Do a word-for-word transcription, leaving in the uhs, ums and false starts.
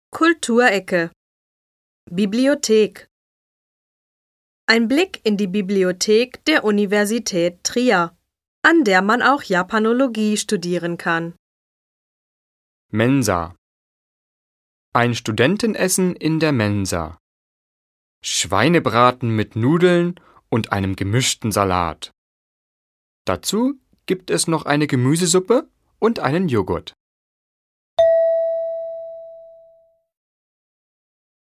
Kulturecke. Bibliothek. Ein Blick in die Bibliothek der Universität Trier, an der man auch Japanologie studieren kann. Mensa. Ein Studentenessen in der Mensa. Schweinebraten mit Nudeln und einem gemischten Salat. Dazu gibt es noch eine Gemüsesuppe und einen Joghurt.